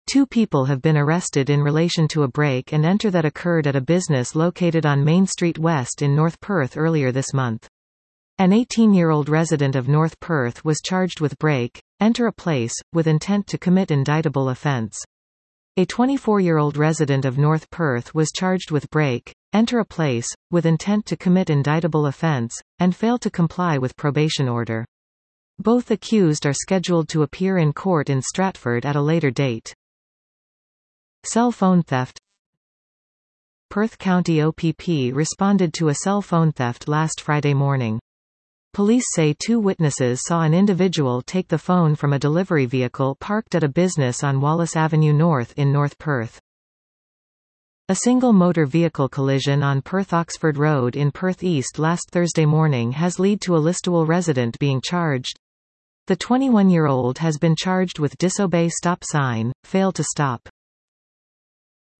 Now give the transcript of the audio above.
Two people have been arrested in relation to a break and enter that occurred at a business located on Main Street West in North Perth earlier this month. An 18-year-old resident of North Perth was charged with enter a place, with intent to commit indictable offence. A 24-year-old resident of North Perth was charged with enter a place, with intent to commit indictable offence, and failed to comply with probation order. Both accused are scheduled to appear in court in Stratford at a later date. Cell phone theft. Perth County OPP responded to a cell phone theft last Friday morning. Police say two witnesses saw an individual take the phone from a delivery vehicle parked at a business on Wallace Avenue North in North Perth. A single motor vehicle collision on Perth-Oxford Road in Perth East last Thursday morning has led to a Listowel resident being charged. The 21-year-old has been charged with disobey stop sign, fail to stop.